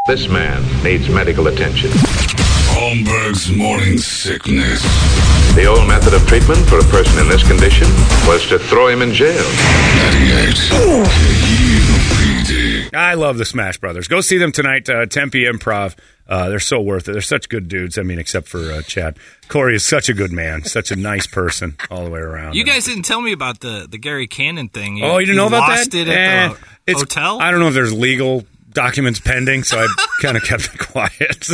This man needs medical attention. Holmberg's Morning Sickness. The old method of treatment for a person in this condition was to throw him in jail. 98 KUPD. I love the Smash Brothers. Go see them tonight, Tempe Improv. They're so worth it. They're such good dudes. I mean, except for Chad. Corey is such a good man, such a nice person all the way around. You guys didn't tell me about the Gary Cannon thing. You didn't know about lost that? It at the hotel? I don't know if there's legal documents pending, so I kind of kept it quiet.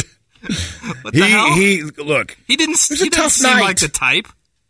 What the hell? Look. He didn't seem night. like the type.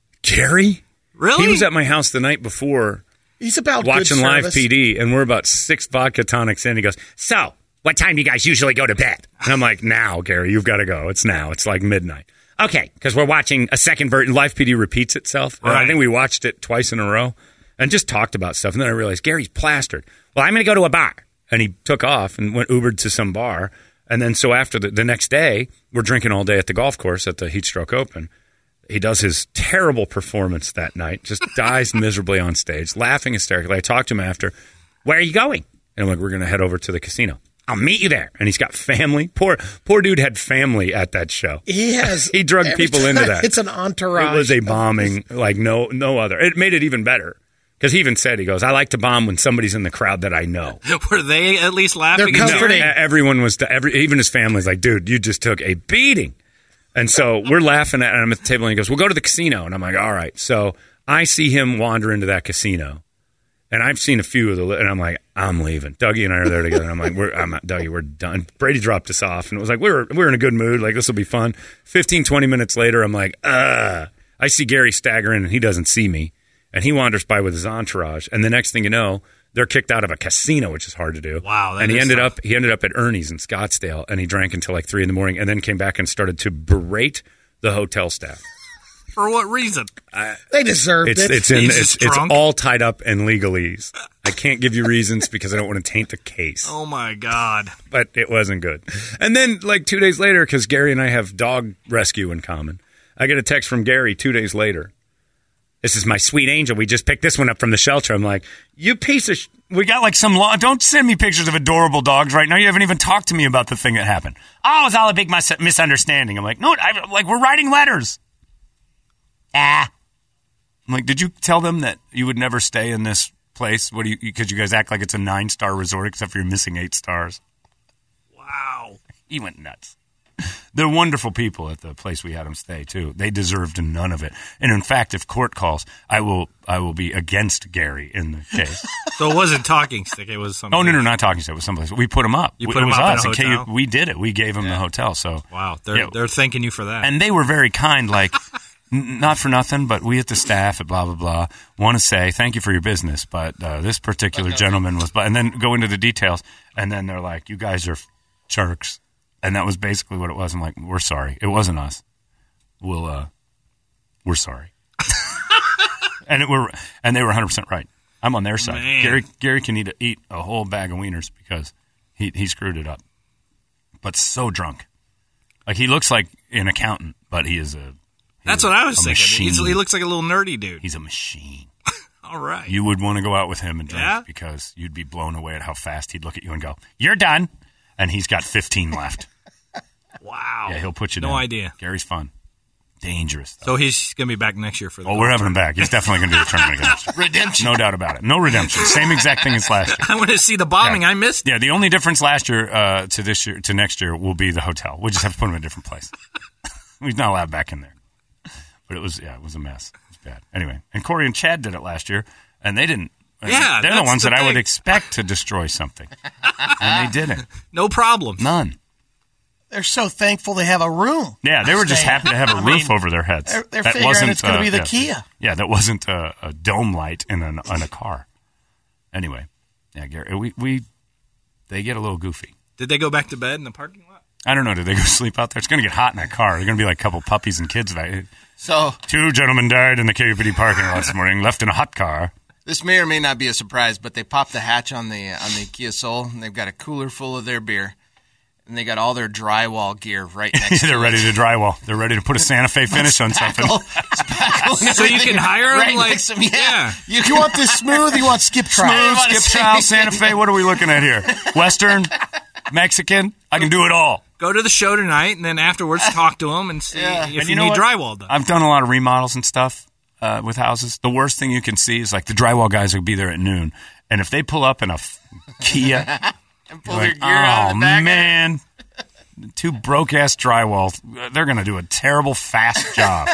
Gary? Really? He was at my house the night before. He's about watching good live service. PD, and we're about 6 vodka tonics in. He goes, so, what time do you guys usually go to bed? And I'm like, now, Gary, you've got to go. It's now. It's like midnight. Okay, because we're watching a second version. Live PD repeats itself. Right. I think we watched it twice in a row and just talked about stuff. And then I realized, Gary's plastered. Well, I'm going to go to a bar. And he took off and went Ubered to some bar. And then so after the next day, we're drinking all day at the golf course at the Heat Stroke Open. He does his terrible performance that night, just dies miserably on stage, laughing hysterically. I talked to him after, where are you going? And I'm like, we're going to head over to the casino. I'll meet you there. And he's got family. Poor dude had family at that show. He has. He drugged people into that. It's an entourage. It was a bombing like no other. It made it even better. Because he even said, he goes, I like to bomb when somebody's in the crowd that I know. Were they at least laughing? They're comforting. No, everyone was, even his family's like, dude, you just took a beating. And so we're laughing at him at the table, and he goes, we'll go to the casino. And I'm like, all right. So I see him wander into that casino. And I've seen a few of and I'm like, I'm leaving. Dougie and I are there together. And I'm like, Dougie, we're done. Brady dropped us off. And it was like, we're in a good mood. Like, this will be fun. 15, 20 minutes later, I'm like, I see Gary staggering, and he doesn't see me. And he wanders by with his entourage. And the next thing you know, they're kicked out of a casino, which is hard to do. Wow. And he ended up at Ernie's in Scottsdale, and he drank until like 3 a.m. and then came back and started to berate the hotel staff. For what reason? They deserved it. It's all tied up in legalese. I can't give you reasons because I don't want to taint the case. Oh, my God. But it wasn't good. And then like 2 days later, because Gary and I have dog rescue in common, I get a text from Gary 2 days later. This is my sweet angel. We just picked this one up from the shelter. I'm like, you piece of we got like some don't send me pictures of adorable dogs right now. You haven't even talked to me about the thing that happened. Oh, it's all a big misunderstanding. I'm like, no, we're writing letters. I'm like, did you tell them that you would never stay in this place? Because you guys act like it's a 9-star resort, except for you're missing 8 stars. Wow. He went nuts. They're wonderful people at the place we had them stay, too. They deserved none of it. And in fact, if court calls, I will be against Gary in the case. So it wasn't Talking Stick. It was something. Oh, no, not Talking Stick. It was someplace. We put them up. You put them up us. at a hotel? We did it. We gave them the hotel. So wow. They're thanking you for that. And they were very kind, like, not for nothing, but we at the staff at blah, blah, blah want to say thank you for your business, but this particular gentleman was, and then go into the details, and then they're like, you guys are jerks. And that was basically what it was. I'm like, we're sorry. It wasn't us. We're sorry. and they were 100% right. I'm on their side. Man. Gary can eat a whole bag of wieners because he screwed it up. But so drunk. Like, he looks like an accountant, but he is That's what I was thinking. Machine. He looks like a little nerdy dude. He's a machine. All right. You would want to go out with him and drink because you'd be blown away at how fast he'd look at you and go, you're done. And he's got 15 left. Wow. Yeah, he'll put you down. No idea. Gary's fun. Dangerous. So he's going to be back next year for the we're having him back. He's definitely going to do the tournament again next year. Redemption. No doubt about it. No redemption. Same exact thing as last year. I want to see the bombing. I missed it. Yeah, the only difference last year to this year to next year will be the hotel. We'll just have to put him in a different place. He's not allowed back in there. But it was a mess. It was bad. Anyway, and Corey and Chad did it last year, and they didn't. Yeah, they're the ones that thing. I would expect to destroy something, and they didn't. No problems. None. They're so thankful they have a room. Yeah, they were just happy to have a roof over their heads. They're figuring it's going to be the Kia. Yeah, that wasn't a dome light in a car. Anyway, yeah, Gary, they get a little goofy. Did they go back to bed in the parking lot? I don't know. Did they go sleep out there? It's going to get hot in that car. There's going to be like a couple puppies and kids. So 2 gentlemen died in the KUPD parking lot this morning, left in a hot car. This may or may not be a surprise, but they popped the hatch on the Kia Soul, and they've got a cooler full of their beer, and they got all their drywall gear right next to it. They're ready to drywall. They're ready to put a Santa Fe finish on something. So you can hire them? Right like, next to them, yeah. You want this smooth? You want skip trial? Smooth, skip trial, Santa Fe. What are we looking at here? Western? Mexican. I can do it all. Go to the show tonight, and then afterwards talk to them and see if you need drywall done. I've done a lot of remodels and stuff with houses. The worst thing you can see is like the drywall guys will be there at noon, and if they pull up in a Kia, and pull their gear out of the back. Man, two broke-ass drywall, they're going to do a terrible fast job.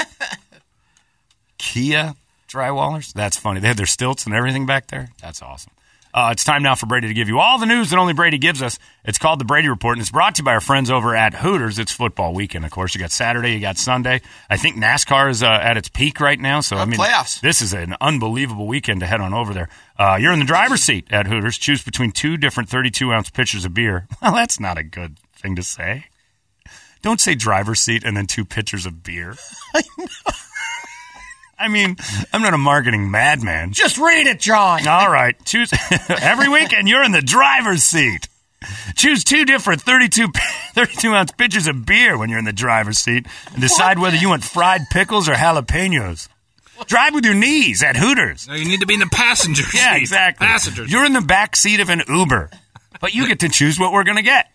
Kia drywallers? That's funny. They had their stilts and everything back there. That's awesome. It's time now for Brady to give you all the news that only Brady gives us. It's called the Brady Report, and it's brought to you by our friends over at Hooters. It's football weekend, of course. You got Saturday, you got Sunday. I think NASCAR is at its peak right now. So playoffs. This is an unbelievable weekend to head on over there. You're in the driver's seat at Hooters. Choose between two different 32-ounce pitchers of beer. Well, that's not a good thing to say. Don't say driver's seat and then two pitchers of beer. I know. I mean, I'm not a marketing madman. Just read it, John. All right. Choose every weekend you're in the driver's seat. Choose two different 32-ounce pitchers of beer when you're in the driver's seat and decide whether you want fried pickles or jalapenos. Drive with your knees at Hooters. No, you need to be in the passenger seat. Yeah, exactly. Passengers. You're in the back seat of an Uber, but you get to choose what we're going to get.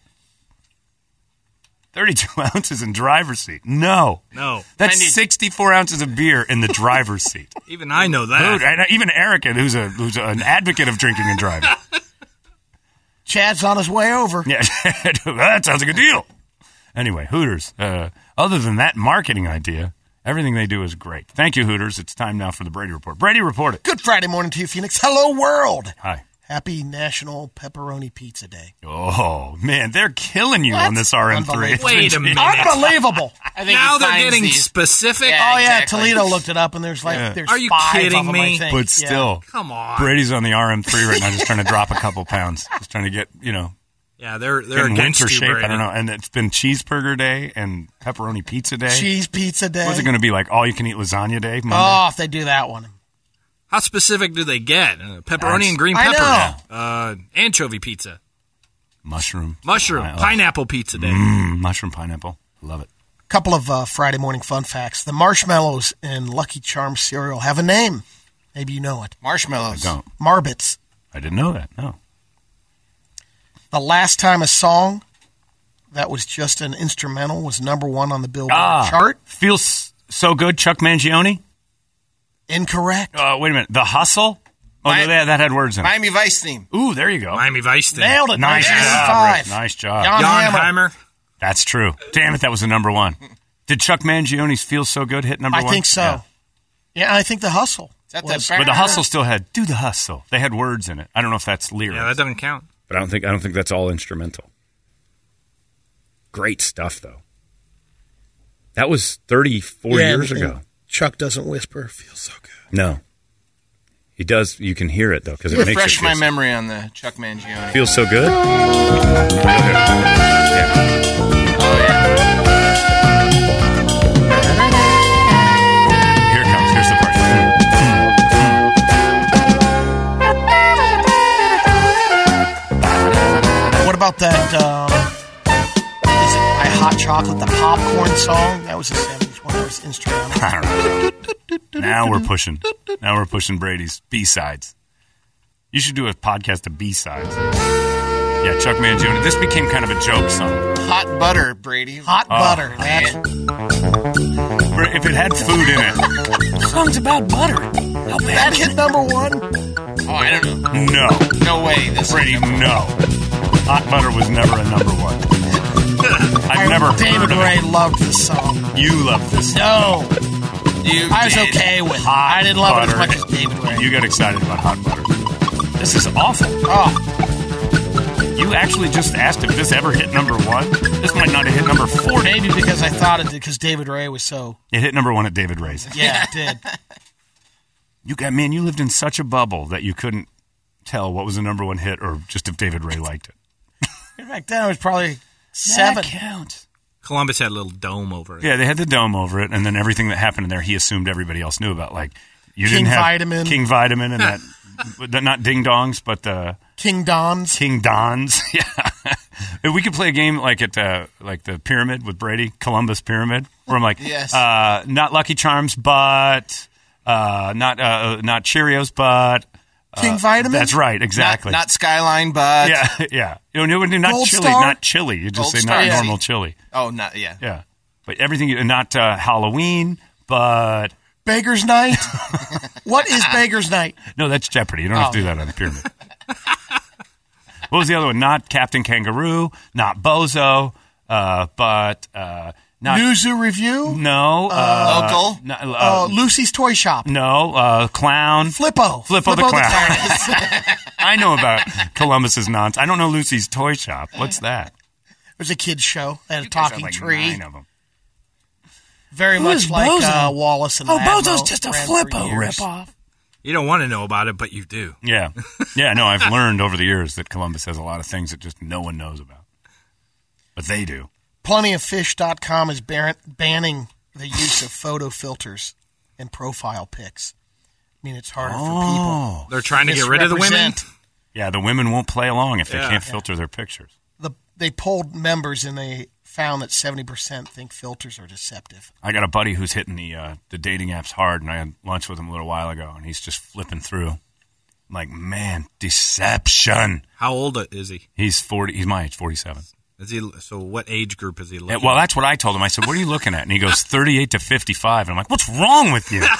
32 ounces in driver's seat. No. That's 64 ounces of beer in the driver's seat. Even I know that. And even Erica, who's an advocate of drinking and driving. Chad's on his way over. Yeah, that sounds like a deal. Anyway, Hooters. Other than that marketing idea, everything they do is great. Thank you, Hooters. It's time now for the Brady Report. Brady, report it. Good Friday morning to you, Phoenix. Hello, world. Hi. Happy National Pepperoni Pizza Day. Oh, man, they're killing you on this RM3. Wait a minute. Unbelievable. I think now they're getting specific. Yeah, oh, yeah, exactly. Toledo looked it up, and there's there's Are you 5 kidding of them, me? I think. But still, Come on. Brady's on the RM3 right now, just trying to drop a couple pounds. Just trying to get, Yeah, they're in against winter you, shape. Brady. I don't know. And it's been cheeseburger day and pepperoni pizza day. Cheese pizza day. What's it going to be like? All you can eat lasagna day? Monday? Oh, if they do that one. How specific do they get? Pepperoni and green I pepper. Anchovy pizza. Mushroom, pineapple pizza day. mushroom pineapple. Love it. Couple of Friday morning fun facts. The marshmallows in Lucky Charms cereal have a name. Maybe you know it. Marshmallows. I don't. Marbits. I didn't know that. No. The last time a song that was just an instrumental was number 1 on the Billboard chart. Feels so good, Chuck Mangione. Incorrect. Wait a minute. The Hustle? Oh, no, that had words in it. Miami Vice theme. Ooh, there you go. Miami Vice thing. Nailed it. Nice job. 1985. Nice job. Jan Jan Hammer. Heimer. That's true. Damn it, that was the number 1. Did Chuck Mangione's Feel So Good hit number 1? I think so. Yeah, I think The Hustle. Is that was- But the Hustle still had Do the Hustle. They had words in it. I don't know if that's lyrics. Yeah, that doesn't count. But I don't think that's all instrumental. Great stuff, though. That was 34 years and ago. Chuck doesn't whisper. Feels so good. No. He does. You can hear it, though, because it makes Refresh it my feel so- memory on the Chuck Mangione. Feels so good? Oh, yeah. Here it comes. Here's the part. What about that? Is it My Hot Chocolate, the popcorn song? That was a 70s one. That was instrumental. I don't know. Now we're pushing. Now we're pushing Brady's B-sides. You should do a podcast of B-sides. Yeah, Chuck Mangione. This became kind of a joke song. Hot butter, Brady. Hot butter. That's If it had food in it. songs about butter. That hit number 1. Oh, I don't know. No. No way. This Brady, no. Hot butter was never a number 1. I've never David heard of Ray it. loved this song. You love this song. No, You I was did. okay with it. Hot I didn't love it as butter. much as David Ray. You got excited about hot butter. This is awful. Oh, You actually just asked if this ever hit number 1. This might not have hit number 40. maybe because I thought it did because David Ray was so. It hit number 1 at David Ray's. Yeah, it did. You lived in such a bubble that you couldn't tell what was the number 1 hit or just if David Ray liked it. Back then it was probably 7. That counts. Columbus had a little dome over it. Yeah, they had the dome over it, and then everything that happened in there, he assumed everybody else knew about. Like you King didn't have Vitamin. King Vitamin, and that not Ding Dongs, but the King Don's. King Dons. Yeah, if we could play a game like at like the Pyramid with Brady, Columbus Pyramid, where I'm like, Yes. not Lucky Charms, but not Cheerios, but King Vitamin? That's right, exactly. Not Skyline, but yeah. Not Gold chili, Star? not chili. You just Gold say Star, not yeah. normal chili. Oh, not yeah. Yeah, but everything not Halloween, but Beggar's Night? What is Beggar's Night? no, that's Jeopardy. You don't have to do that on the pyramid. What was the other one? Not Captain Kangaroo, not Bozo, but not Newzoo Review? no Local? Lucy's Toy Shop. no Clown. Flippo the Clown. I know about Columbus's nonsense. I don't know Lucy's Toy Shop. What's that? There's a kid's show. They had a You guys have talking like tree. 9 of them. Very much is like Bozo? Wallace and Oh, Ladmo Bozo's just a ran for Flippo years. ripoff. You don't want to know about it, but you do. Yeah. Yeah, no, I've learned over the years that Columbus has a lot of things that just no one knows about. But they do. Plentyoffish.com is banning the use of photo filters and profile pics. I mean, it's harder for people. They're trying to get rid of the women. Misrepresent. Yeah, the women won't play along if they Yeah. can't filter their pictures. They polled members and they found that 70% think filters are deceptive. I got a buddy who's hitting the dating apps hard, and I had lunch with him a little while ago, and he's just flipping through. I'm like, man, deception. How old is he? He's 40. He's my age, 47. Is he? So what age group is he Yeah, looking well, at? that's what I told him. I said, what are you looking at? And he goes, 38 to 55. And I'm like, what's wrong with you?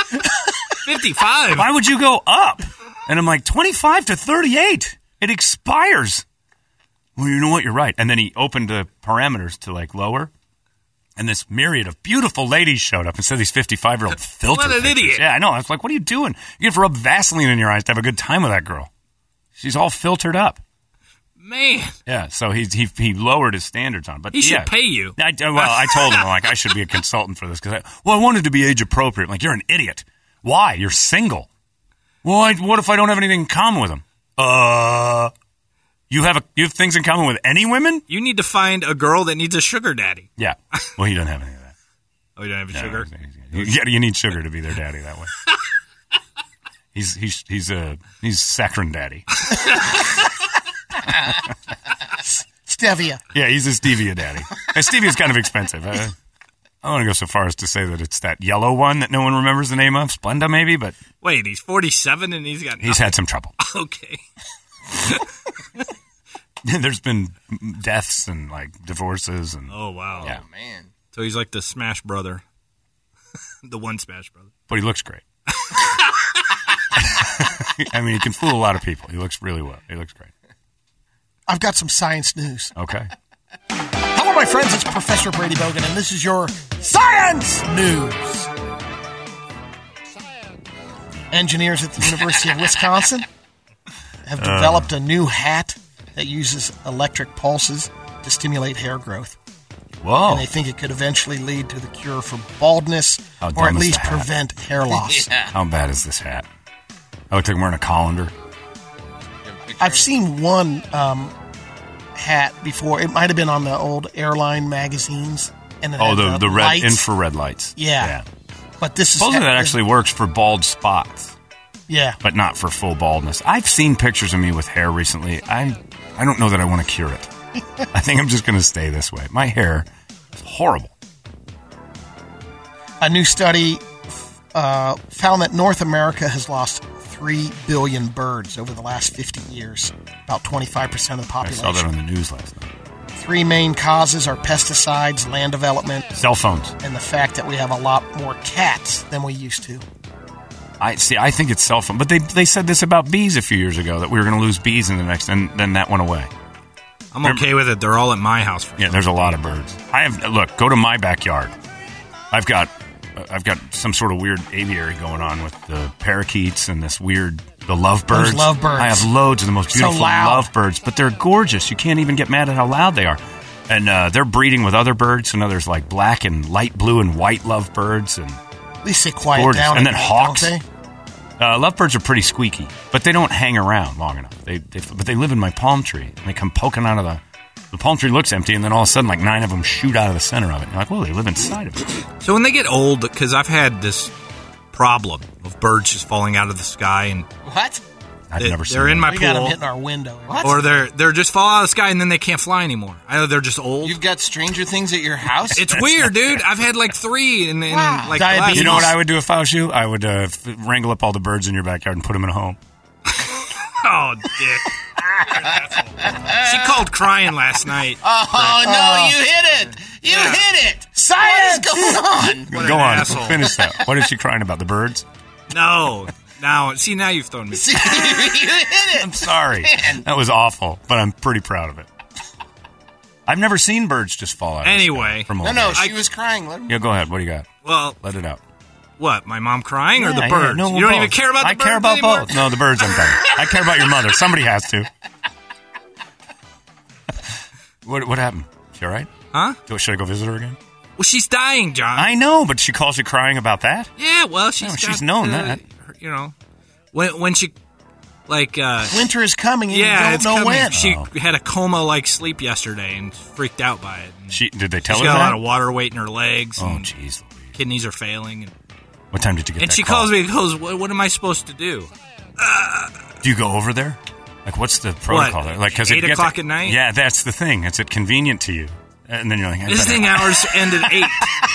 55. Why would you go up? And I'm like, 25 to 38. It expires. Well, you know what? You're right. And then he opened the parameters to like lower. And this myriad of beautiful ladies showed up instead of these 55-year-old filter What an pictures. idiot. Yeah, I know. I was like, what are you doing? You have to rub Vaseline in your eyes to have a good time with that girl. She's all filtered up. Man, Yeah, so he lowered his standards on. But he should yeah. pay you. I told him like I should be a consultant for this because I wanted to be age appropriate. I'm like, you're an idiot. Why? You're single. Well, what if I don't have anything in common with him? You have things in common with any women? You need to find a girl that needs a sugar daddy. Yeah. Well, he doesn't have any of that. Oh, you don't have a sugar? You need sugar to be their daddy that way. He's saccharine daddy. Stevia. Yeah, he's a stevia daddy. And stevia's kind of expensive. I want to go so far as to say that it's that yellow one that no one remembers the name of, Splenda maybe, but Wait, he's 47 and he's got he's had some trouble. Okay. There's been deaths and like divorces and Oh, wow. Yeah. Man. So he's like the Smash Brother. The one Smash Brother. but he looks great. I mean, he can fool a lot of people. He looks really well. He looks great. I've got some science news. Okay. Hello, my friends. It's Professor Brady Bogan, and this is your Science News. Engineers at the University of Wisconsin have developed a new hat that uses electric pulses to stimulate hair growth. Whoa. And they think it could eventually lead to the cure for baldness How or dumb at is least the hat? prevent hair loss. How bad is this hat? I look like I'm wearing a colander. I've seen one hat before. It might have been on the old airline magazines. And it Oh, had the red lights. infrared lights. Yeah. But this is Supposedly that actually works for bald spots, yeah. but not for full baldness. I've seen pictures of me with hair recently. I don't know that I want to cure it. I think I'm just going to stay this way. My hair is horrible. A new study found that North America has lost 3 billion birds over the last 50 years, about 25% of the I population. saw that on the news last night. 3 main causes are pesticides, land development, Cell phones. and the fact that we have a lot more cats than we used to. I think it's cell phone. But they said this about bees a few years ago, that we were going to lose bees in the next, and then that went away. I'm okay with it. They're all at my house. Yeah, there's a lot of birds. Look, go to my backyard. I've got some sort of weird aviary going on with the parakeets and this weird, the lovebirds. Those lovebirds. I have loads of the most So beautiful loud. lovebirds, but they're gorgeous. You can't even get mad at how loud they are. And they're breeding with other birds. So now there's like black and light blue and white lovebirds and At least they quiet gorgeous. down. And then a bit, hawks. don't they? Lovebirds are pretty squeaky, but they don't hang around long enough. But they live in my palm tree, and they come poking out of the palm tree looks empty, and then all of a sudden, like 9 of them shoot out of the center of it. And you're like, well, they live inside of it. So when they get old, because I've had this problem of birds just falling out of the sky, and What? I've They- never seen they're in them. my We got them pool, hitting our window. or they're just fall out of the sky and then they can't fly anymore. I know they're just old. You've got Stranger Things at your house? It's weird, dude. I've had like 3 in Wow. like Diabetes. last You know what month. I would do if I was you? I would wrangle up all the birds in your backyard and put them in a home. Oh, dick. She called crying last night. Oh, no, you hit it. You hit it. Science! What is going on? Go on. asshole. Finish that. What is she crying about? The birds? No. Now you've thrown me. You hit it. I'm sorry. Man. That was awful, but I'm pretty proud of it. I've never seen birds just fall out. Anyway. From No, old age. she was crying. Let her... Yeah, go ahead. What do you got? Well, Let it out. what? My mom crying or the Yeah, birds? no, You don't both. even care about the I birds care about anymore? both. No, the birds I'm done. I care about your mother. Somebody has to. What happened? She all right? Huh? Should I go visit her again? Well, she's dying, John. I know, but she calls you crying about that? Yeah, well, she's No, got, she's known that. You know, when she, like, Winter is coming, and yeah, you it's don't know coming. when. She had a coma-like sleep yesterday and freaked out by it. And Did they tell she's her got that? a lot of water weight in her legs. Oh, and jeez. kidneys are failing. And What time did you get And that she call? calls me and goes, what am I supposed to do? Do you go over there? Like, what's the protocol there? Like, 'cause 8 o'clock at night? Yeah, that's the thing. Is it convenient to you? And then you're like, Visiting hours end at 8.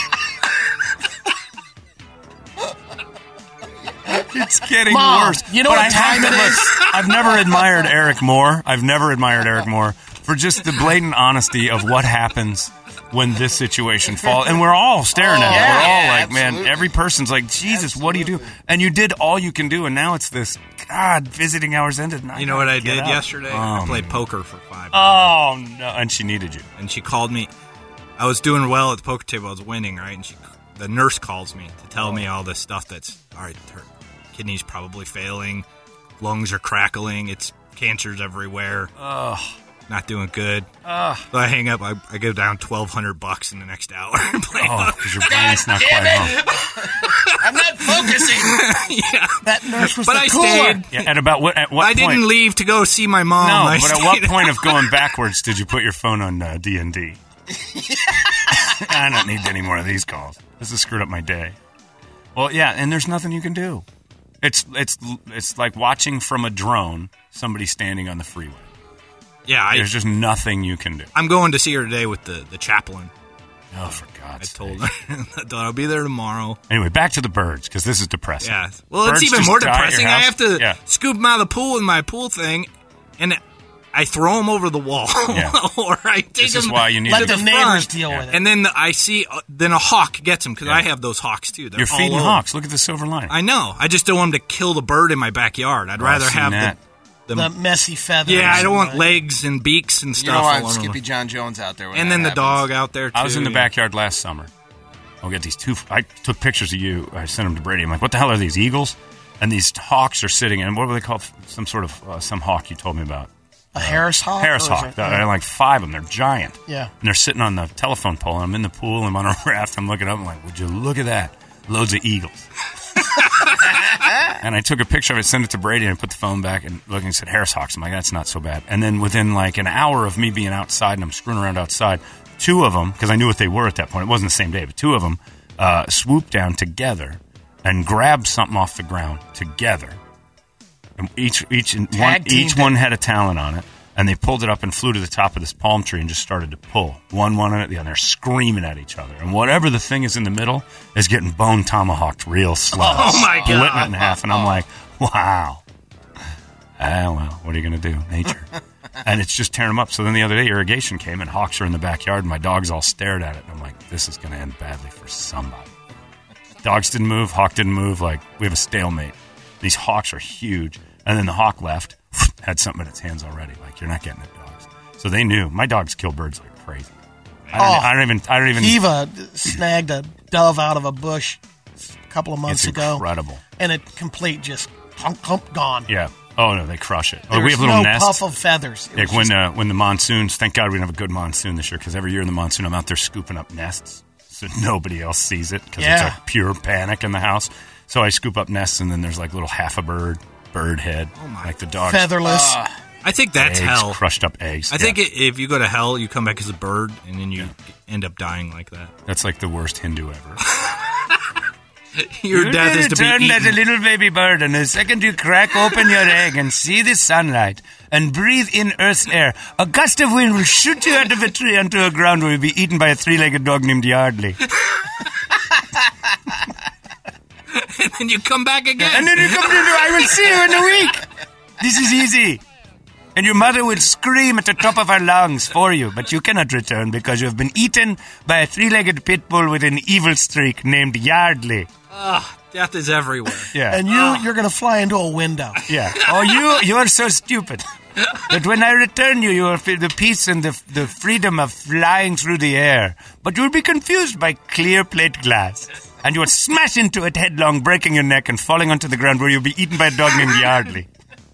It's getting Mom, worse. you know But what I have time to it look, is? I've never admired Eric more for just the blatant honesty of what happens when this situation falls. And we're all staring at it. yeah, We're all yeah, like, man, absolutely. every person's like, Jesus, what do you do? And you did all you can do, and now it's this, God, visiting hours ended. And You know what I gotta did get up. yesterday? I played poker for 5 hours. Oh, no. And she needed you. And she called me. I was doing well at the poker table. I was winning, right? And the nurse calls me to tell me all this stuff that's, all right, her kidneys probably failing, lungs are crackling, it's cancers everywhere. Not doing good. So I hang up. I go down $1,200 in the next hour. Oh, because your brain's not quite home. I'm not focusing. Yeah. That nurse was But the I cooler. stayed. Yeah, at what I point? didn't leave to go see my mom. No, I but at what stayed- point of going backwards did you put your phone on D&D? I don't need any more of these calls. This has screwed up my day. Well, yeah, and there's nothing you can do. It's like watching from a drone somebody standing on the freeway. Yeah, There's just nothing you can do. I'm going to see her today with the chaplain. Oh, for I God's sake. told her I'll be there tomorrow. Anyway, back to the birds, because this is depressing. Yeah. Well, Birds it's even just more die at your depressing. I house? have to Yeah. scoop them out of the pool with my pool thing, and I throw them over the wall, Yeah. or I take This them. is why you need Let to... the the neighbors front. deal with it. And then I see, then a hawk gets them because Yeah. I have those hawks too. They're You're all feeding over. hawks. Look at the silver lining. I know. I just don't want them to kill the bird in my backyard. I'd rather I've seen have that. The messy feathers. Yeah, I don't want and legs and beaks and You stuff. don't all want over Skippy them. John Jones out there. When And that then the happens. dog out there too. I was in the backyard last summer. I'll get these two. I took pictures of you. I sent them to Brady. I'm like, what the hell are these, eagles? And these hawks are sitting in, what were they called? Some sort of, some hawk you told me about. A Harris hawk? Harris Or is hawk. it- There are like 5 of them. They're giant. Yeah. And they're sitting on the telephone pole. And I'm in the pool. I'm on a raft. I'm looking up. I'm like, would you look at that? Loads of eagles. And I took a picture of it, sent it to Brady, and I put the phone back and looked and said, Harris hawks. I'm like, that's not so bad. And then within like an hour of me being outside and I'm screwing around outside, 2 of them, because I knew what they were at that point. It wasn't the same day, but 2 of them swooped down together and grabbed something off the ground together. And each Tag-teamed one had a talon on it. And they pulled it up and flew to the top of this palm tree and just started to pull. One on it, the other. They're screaming at each other. And whatever the thing is in the middle is getting bone tomahawked real slow. Oh, my God. Splitting it in half. And I'm like, wow. Well, what are you going to do? Nature. And it's just tearing them up. So then the other day, irrigation came and hawks are in the backyard and my dogs all stared at it. And I'm like, this is going to end badly for somebody. Dogs didn't move. Hawk didn't move. Like, we have a stalemate. These hawks are huge. And then the hawk left, had something in its hands already. Like, you're not getting it, dogs. So they knew. My dogs kill birds like crazy. I don't even. Eva snagged a dove out of a bush a couple of months It's ago. incredible. And it complete just hump gone. Yeah. Oh, no, they crush it. There we was have little no nests. puff of feathers. It Like was when the monsoons, thank God we didn't have a good monsoon this year because every year in the monsoon I'm out there scooping up nests so nobody else sees it because it's Yeah. a pure panic in the house. So I scoop up nests and then there's like little half a bird head, like the dogs. featherless. I think that's eggs, hell. crushed up eggs. I think if you go to hell, you come back as a bird, and then you end up dying like that. That's like the worst Hindu ever. Your death is to be Turn as a eaten. little baby bird, and the second you crack open your egg and see the sunlight and breathe in Earth's air, a gust of wind will shoot you out of a tree onto a ground where you'll be eaten by a 3-legged dog named Yardley. And then you come back again. And then you come to I will see you in a week. This is easy. And your mother will scream at the top of her lungs for you, but you cannot return because you have been eaten by a three-legged pit bull with an evil streak named Yardley. Death is everywhere. Yeah. And you're going to fly into a window. Yeah. Oh, you are so stupid. But when I return you, you will feel the peace and the freedom of flying through the air. But you will be confused by clear plate glass. And you will smash into it headlong, breaking your neck and falling onto the ground where you'll be eaten by a dog named Yardley.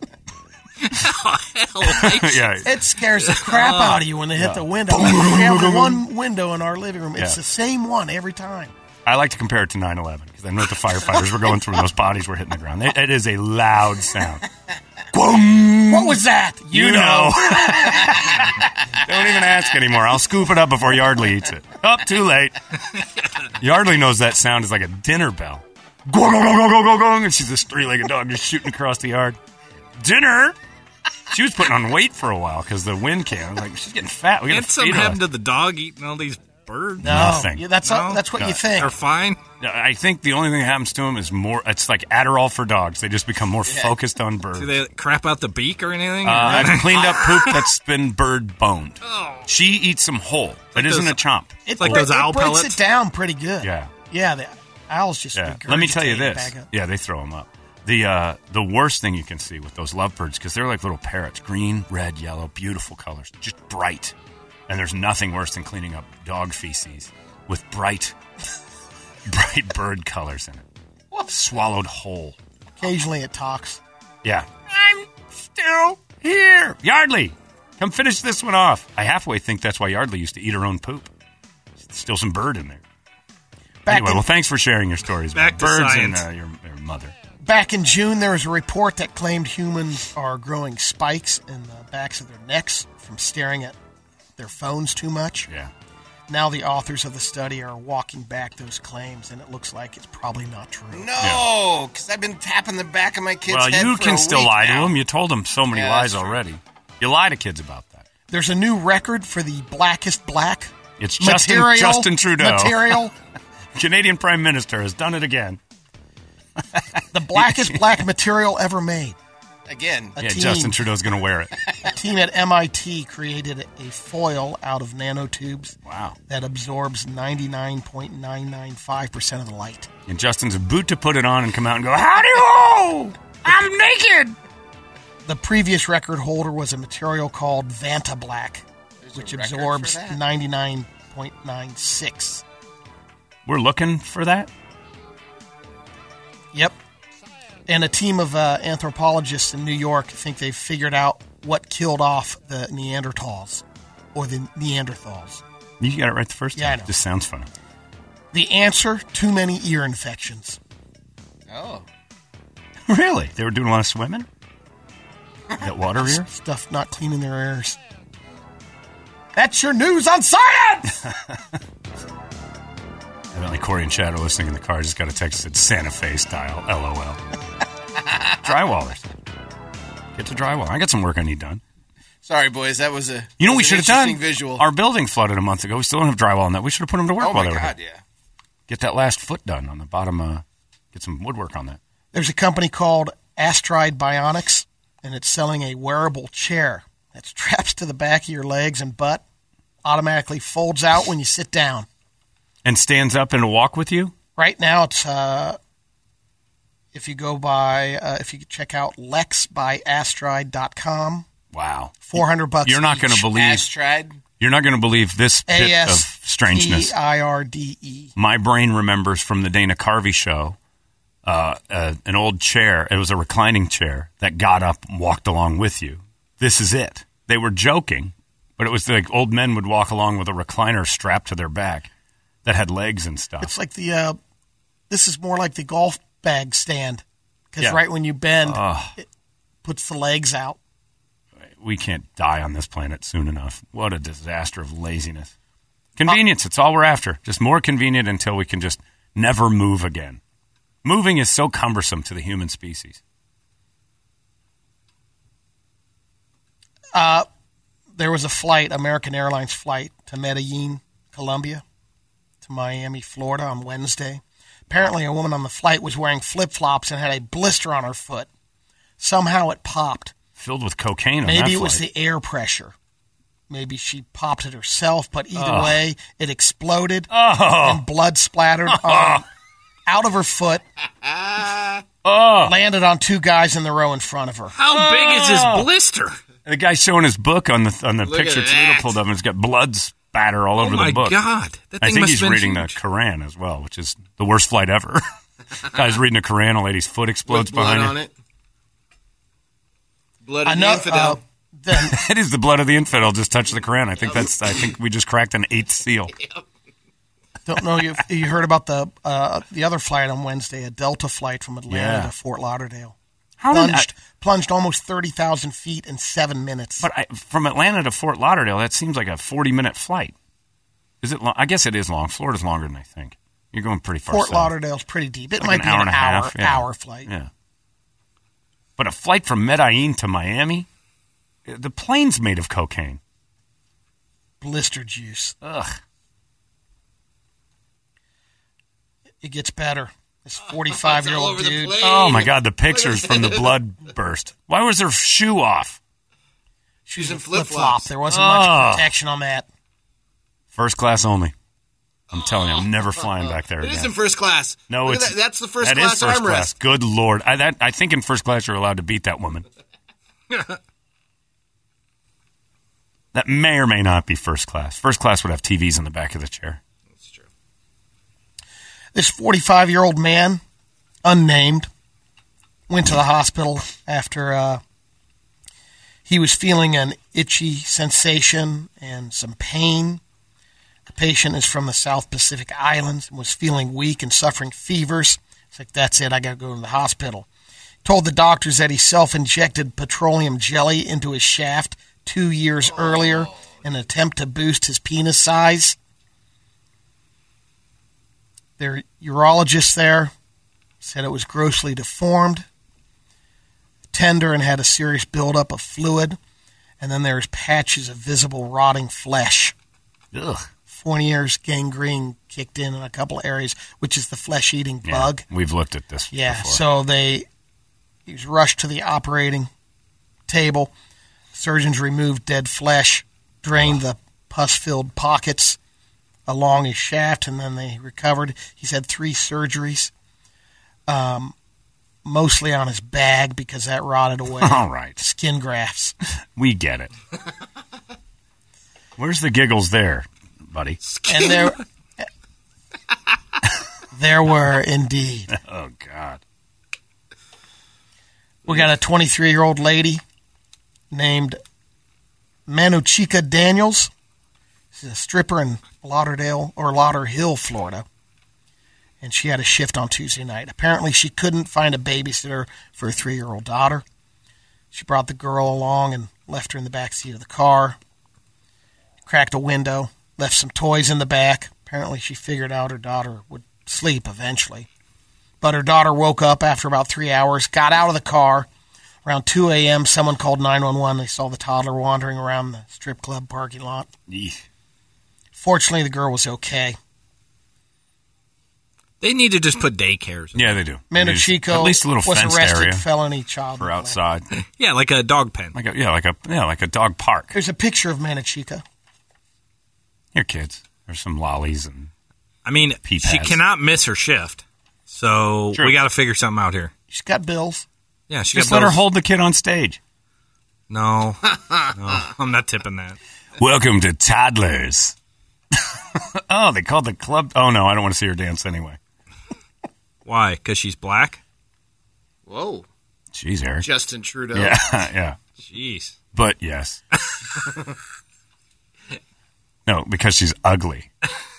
Yeah. It scares the crap out of you when they hit the window. We have one window in our living room. It's the same one every time. I like to compare it to 9/11 because I know what the firefighters were going through when those bodies were hitting the ground. It is a loud sound. What was that? You know. Don't even ask anymore. I'll scoop it up before Yardley eats it. Oh, too late. Yardley knows that sound is like a dinner bell. Go, go, go, go, go, go, go. And she's this three-legged dog just shooting across the yard. Dinner? She was putting on weight for a while because the wind came. I was like, she's getting fat. We got Can't to something feed her. happen to the dog eating all these birds? Nothing. Yeah, that's what you think. They're fine. I think the only thing that happens to them is more. It's like Adderall for dogs. They just become more focused on birds. Do they crap out the beak or anything? I've cleaned up poop that's been bird boned. She eats them whole. It isn't a chomp. Like those owl it breaks pellets? it down pretty good. Yeah. Yeah, the owls just Yeah. Let me tell you regurgitate this. back up. Yeah, they throw them up. The worst thing you can see with those lovebirds, because they're like little parrots, green, red, yellow, beautiful colors, just bright. And there's nothing worse than cleaning up dog feces with bright bird colors in it. Swallowed whole. Occasionally it talks. Yeah. I'm still here. Yardley, come finish this one off. I halfway think that's why Yardley used to eat her own poop. Still some bird in there. Anyway, well, thanks for sharing your stories Back about to birds science. and your mother. Back in June, there was a report that claimed humans are growing spikes in the backs of their necks from staring at their phones too much. Yeah. Now the authors of the study are walking back those claims, and it looks like it's probably not true. No, because I've been tapping the back of my kid's Well, head you for can a still week lie to now. them. You told them so many Yeah, lies that's true. already. You lie to kids about that. There's a new record for the blackest black It's material. Justin Trudeau. Material. Canadian Prime Minister has done it again. The blackest black material ever made. Again. A Yeah, team, Justin Trudeau's going to wear it. a team at MIT created a foil out of nanotubes Wow. that absorbs 99.995% of the light. And Justin's about to put it on and come out and go, howdy-ho! I'm naked! The previous record holder was a material called Vanta Black, which record absorbs for that? 99.96. We're looking for that? Yep. And a team of anthropologists in New York think they've figured out what killed off the Neanderthals, or the Neanderthals. You got it right the first time. Yeah, I know. This sounds funny. The answer, too many ear infections. Oh. Really? They were doing a lot of swimming? That water here? Stuff not cleaning their ears. That's your news on science! Evidently, Corey and Chad are listening in the car. Just got a text that said Santa Fe style, LOL. Drywallers. Get to drywall. I got some work I need done. Sorry, boys. That was a You know what we an should have done? interesting visual. Our building flooded a month ago. We still don't have drywall on that. We should have put them to work oh, while my they were God, here. yeah. Get that last foot done on the bottom. Get some woodwork on that. There's a company called Astride Bionics, and it's selling a wearable chair that straps to the back of your legs and butt, automatically folds out when you sit down. And stands up and walk with you? Right now, it's if you check out lexbyastride.com, Wow. $400. You're not going to believe. Astride. You're not going to believe this bit of strangeness. ASTIRDE. My brain remembers from the Dana Carvey show an old chair. It was a reclining chair that got up and walked along with you. This is it. They were joking, but it was like old men would walk along with a recliner strapped to their back that had legs and stuff. It's like this is more like the golf bag stand, because Yeah. right when you bend, it puts the legs out. We can't die on this planet soon enough. What a disaster of laziness. Convenience, it's all we're after. Just more convenient until we can just never move again. Moving is so cumbersome to the human species. There was a flight, American Airlines flight, to Medellin, Colombia, to Miami, Florida on Wednesday. Apparently, a woman on the flight was wearing flip-flops and had a blister on her foot. Somehow it popped. Filled with cocaine on that Maybe it was flight. the air pressure. Maybe she popped it herself, but either way, it exploded and blood splattered out of her foot, landed on two guys in the row in front of her. How big is this blister? The guy showing his book on the picture at Toledo that. pulled up, and it's got blood spatter all over the book. Oh, my God. That I thing think must he's have been reading huge. the Quran as well, which is the worst flight ever. Guy's reading the Quran, a lady's foot explodes With blood behind on her. it. Blood of I the know. infidel. It is the blood of the infidel just touched the Quran. I think we just cracked an 8th seal. Don't know if you heard about the other flight on Wednesday, a Delta flight from Atlanta to Fort Lauderdale. How did Plunged almost 30,000 feet in 7 minutes. But from Atlanta to Fort Lauderdale, that seems like a 40-minute flight. Is it long? I guess it is long. Florida's longer than I think. You're going pretty far Fort south. Lauderdale's pretty deep. It Like might be hour an and a half. Yeah. hour flight. Yeah. But a flight from Medellin to Miami, the plane's made of cocaine. Blister juice. Ugh. It gets better. This 45-year-old over the dude. plane. Oh, my God, the pictures from the blood burst. Why was her shoe off? She's in Flip-flop. flip-flops. There wasn't much protection on that. First class only. I'm telling you, I'm never flying back there It again. is in first class. No, Look at it's that. That's the first that class is first armrest. class. Good Lord, I think in first class you're allowed to beat that woman. That may or may not be first class. First class would have TVs in the back of the chair. That's true. This 45-year-old man, unnamed, went to the hospital after he was feeling an itchy sensation and some pain. The patient is from the South Pacific Islands and was feeling weak and suffering fevers. It's like, that's it, I got to go to the hospital. Told the doctors that he self-injected petroleum jelly into his shaft 2 years earlier in an attempt to boost his penis size. Their urologist there said it was grossly deformed, tender, and had a serious buildup of fluid. And then there's patches of visible rotting flesh. Ugh. Fournier's gangrene kicked in a couple areas, which is the flesh-eating bug. We've looked at this Yeah, before. so he was rushed to the operating table. Surgeons removed dead flesh, drained the pus-filled pockets along his shaft, and then they recovered. He's had 3 surgeries, mostly on his bag because that rotted away. All right. Skin grafts. We get it. Where's the giggles there, buddy? And there were indeed. Oh, God. We got a 23-year-old lady named Manuchica Daniels. She's a stripper in Lauderhill, Florida. And she had a shift on Tuesday night. Apparently, she couldn't find a babysitter for her 3-year-old daughter. She brought the girl along and left her in the back seat of the car. Cracked a window, left some toys in the back. Apparently, she figured out her daughter would sleep eventually. But her daughter woke up after about 3 hours, got out of the car. Around 2 a.m., someone called 911. They saw the toddler wandering around the strip club parking lot. Eesh. Fortunately, the girl was okay. They need to just put daycares. Yeah, they do. Manuchico At least a little was fenced arrested area felony child for neglect. outside. Yeah, like a dog pen. like a dog park. There's a picture of Manuchica. Here, kids. There's some lollies and I mean, Pee she pads. cannot miss her shift. So True. we got to figure something out here. She's got bills. Yeah, she just got let her bills. hold the kid on stage. No, I'm not tipping that. Welcome to Toddlers. Oh, they called the club. Oh, no, I don't want to see her dance anyway. Why? Because she's black? Whoa. Jeez, Eric. Justin Trudeau. Yeah, yeah. Jeez. But yes. No, because she's ugly.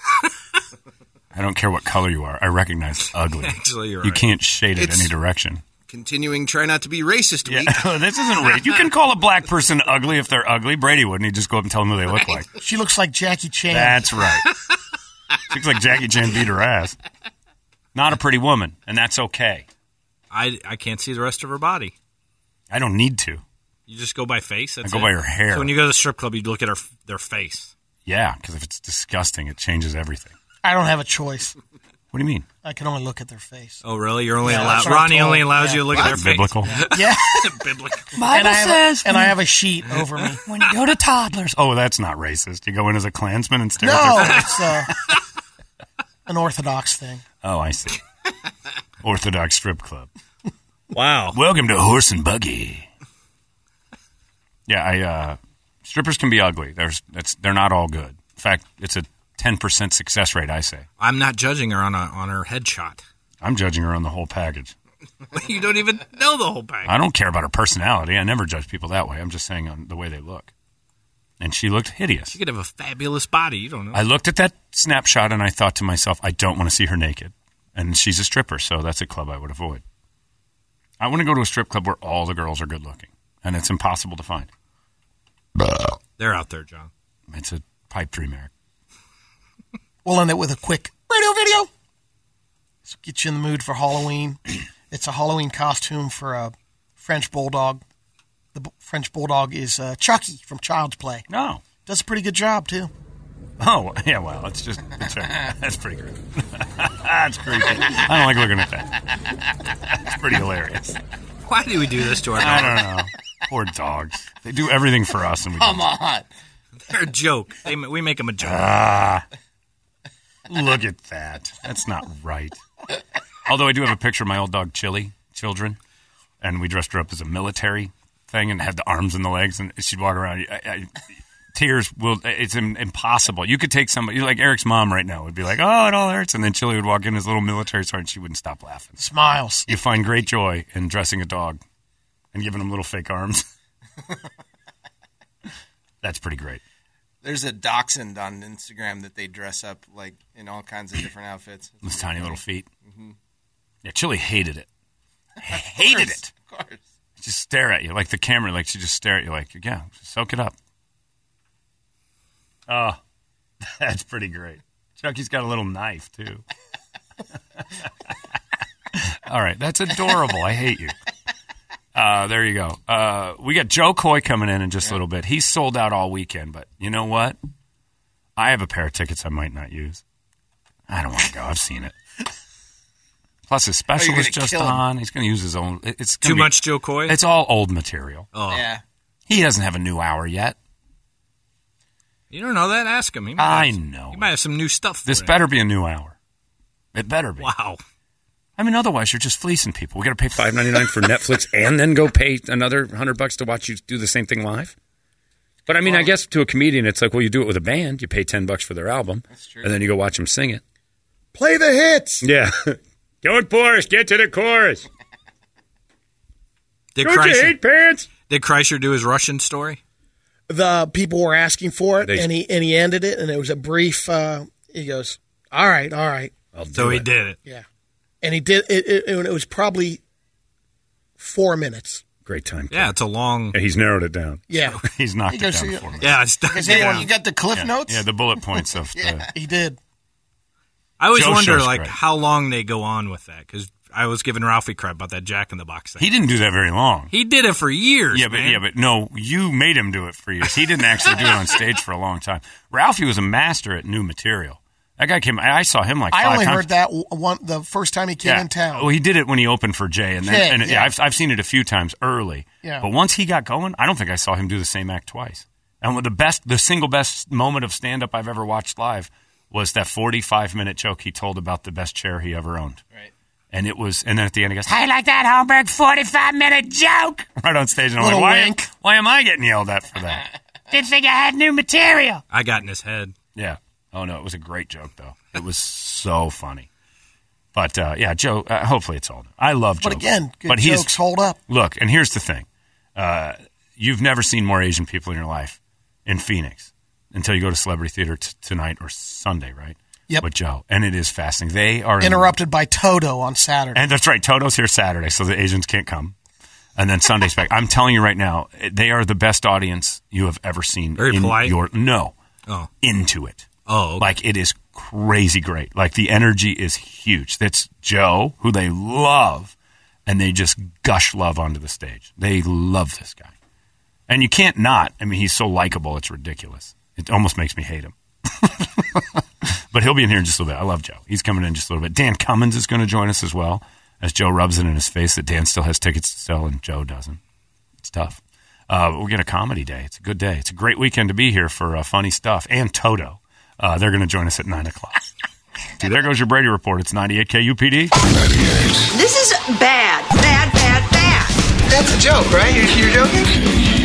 I don't care what color you are. I recognize ugly. Actually, you're You right. can't shade it It's- any direction. Continuing Try Not to Be Racist Yeah, week. this isn't race. You can call a black person ugly if they're ugly. Brady wouldn't. He'd just go up and tell them who they look like. She looks like Jackie Chan. That's right. Looks like Jackie Chan beat her ass. Not a pretty woman, and that's okay. I can't see the rest of her body. I don't need to. You just go by face? That's I go it? by her hair. So when you go to the strip club, you look at their face. Yeah, because if it's disgusting, it changes everything. I don't have a choice. What do you mean? I can only look at their face. Oh, really? You're only Yeah, allowed. that's what I'm Ronnie told. only allows Yeah. you to look at their That's face. biblical. Yeah. Biblical. and I have a sheet over me. When you go to toddlers. Oh, that's not racist. You go in as a Klansman and stare No, at their face. it's an Orthodox thing. Oh, I see. Orthodox strip club. Wow. Welcome to Horse and Buggy. Yeah, strippers can be ugly. They're not all good. In fact, it's a 10% success rate, I say. I'm not judging her on her headshot. I'm judging her on the whole package. You don't even know the whole package. I don't care about her personality. I never judge people that way. I'm just saying on the way they look. And she looked hideous. She could have a fabulous body. You don't know. I looked at that snapshot and I thought to myself, I don't want to see her naked. And she's a stripper, so that's a club I would avoid. I want to go to a strip club where all the girls are good looking, and it's impossible to find. They're out there, John. It's a pipe dream, Eric. We'll end it with a quick radio video. So get you in the mood for Halloween. It's a Halloween costume for a French bulldog. The French bulldog is Chucky from Child's Play. No. Does a pretty good job, too. Oh, yeah, well, that's pretty great. That's creepy. I don't like looking at that. That's pretty hilarious. Why do we do this to our I dog? don't know. Poor dogs. They do everything for us. And we Come don't. on. They're a joke. We make them a joke. Look at that. That's not right. Although I do have a picture of my old dog, Children, and we dressed her up as a military thing and had the arms and the legs, and she'd walk around. Tears will, it's impossible. You could take somebody, like Eric's mom right now would be like, oh, it all hurts. And then Chili would walk in his little military sword and she wouldn't stop laughing. Smiles. You find great joy in dressing a dog and giving him little fake arms. That's pretty great. There's a dachshund on Instagram that they dress up like in all kinds of different outfits. Those tiny little feet. Mm-hmm. Yeah, Chili hated it. Hated it. Of course. Just stare at you like the camera, like she just stare at you like, yeah, soak it up. Oh, that's pretty great. Chucky's got a little knife, too. All right, that's adorable. I hate you. There you go. We got Joe Coy coming in just a little bit. He's sold out all weekend, but you know what? I have a pair of tickets I might not use. I don't want to go. I've seen it. Plus, his special is just on. He's going to use his own. It's Too much Joe Coy? It's all old material. Oh. Yeah. He doesn't have a new hour yet. You don't know that? Ask him. I know. He might have some new stuff for This you. better be a new hour. It better be. Wow. I mean, otherwise you're just fleecing people. We got to pay $5.99 for Netflix and then go pay another $100 to watch you do the same thing live. But I mean, I guess to a comedian, it's like, well, you do it with a band. You pay $10 for their album. That's true. And then you go watch them sing it. Play the hits. Yeah. Don't chorus. Get to the chorus. Did Don't you hate pants? Did Kreischer do his Russian story? The people were asking for it, They- and he ended it, and it was a brief. He goes, "All right." I'll do So he it. did it. Yeah, and he did it. It was probably 4 minutes. Great time. Yeah, it's a long. And he's narrowed it down. Yeah, He's knocked You it go see down it. for me. Yeah, it's done. Is anyone, down. you got the cliff notes? Yeah, the bullet points of the... He did. I always Joe wonder, show's like, great. how long they go on with that, because I was giving Ralphie crap about that Jack in the Box thing. He didn't do that very long. He did it for years. Yeah, man. but no, you made him do it for years. He didn't actually do it on stage for a long time. Ralphie was a master at new material. That guy came. I saw him like 5 I only times. heard that one the first time he came in town. Well, he did it when he opened for Jay, and then Jay, and yeah. I've seen it a few times early. Yeah. But once he got going, I don't think I saw him do the same act twice. And the single best moment of stand up I've ever watched live was that 45-minute joke he told about the best chair he ever owned. Right. And it was, and then at the end he goes, "I like that Holmberg 45-minute joke," right on stage. And I'm Little like, wink. why am I getting yelled at for that? Didn't think I had new material. I got in his head. Yeah. Oh no, it was a great joke though. It was so funny. But yeah, Joe. Hopefully it's all. I love Joe. But again, good but he's- jokes hold up. Look, and here's the thing: you've never seen more Asian people in your life in Phoenix until you go to Celebrity Theater tonight or Sunday, right? Yep. With Joe, and it is fascinating. They are Interrupted by Toto on Saturday. and that's right. Toto's here Saturday, so the Asians can't come. And then Sunday's back. I'm telling you right now, they are the best audience you have ever seen. Very in polite? No. Oh. Into it. Oh, okay. Like, it is crazy great. Like, the energy is huge. That's Joe, who they love, and they just gush love onto the stage. They love this guy. And you can't not. I mean, he's so likable, it's ridiculous. It almost makes me hate him. But he'll be in here in just a little bit. I love Joe. He's coming in just a little bit. Dan Cummins is going to join us as well, as Joe rubs it in his face that Dan still has tickets to sell and Joe doesn't. It's tough. We'll get a comedy day. It's a good day. It's a great weekend to be here for funny stuff. And Toto. They're going to join us at 9 o'clock. Dude, there goes your Brady Report. It's 98 KUPD. 98. This is bad. Bad, bad, bad. That's a joke, right? You're joking?